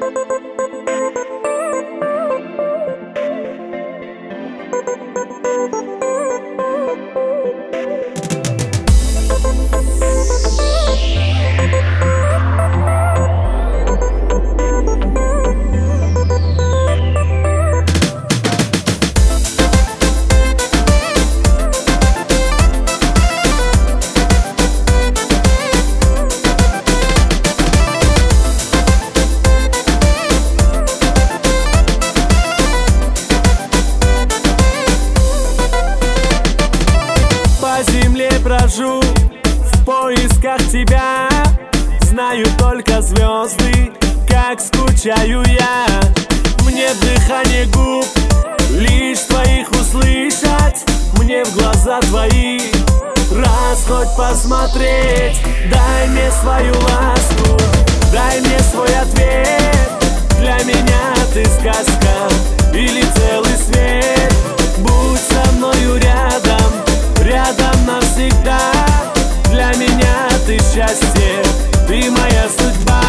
По земле брожу в поисках тебя. Знаю только звезды, как скучаю я. Мне в дыхание губ лишь твоих услышать. Мне в глаза твои раз хоть посмотреть. Дай мне свою ласку, дай мне свой ответ. Для меня ты сказка или целый свет. Будь со мною рядом, рядом навсегда. Для меня ты счастье, ты моя судьба.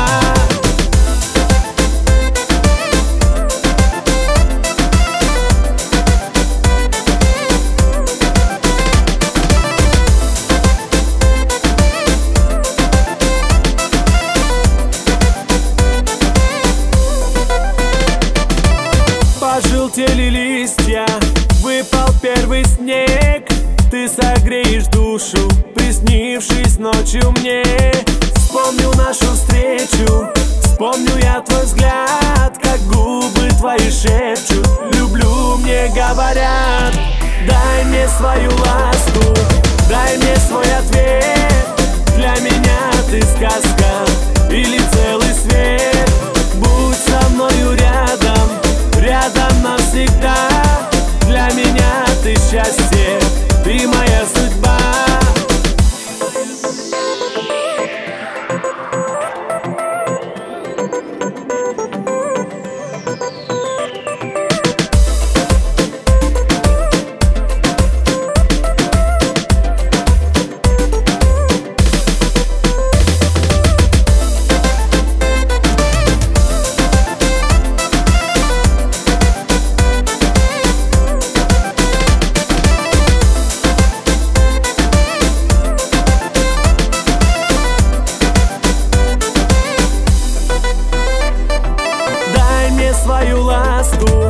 Пожелтели листья, выпал первый снег. Ты согреешь душу, приснившись ночью мне. Вспомню нашу встречу, вспомню я твой взгляд, как губы твои шепчут: люблю, мне говорят. Дай мне свою ласку, дай мне свой ответ. Для меня ты сказка или целый свет. Будь со мною рядом, рядом навсегда. Для меня ты счастье, ты моя судьба. Свою ласку,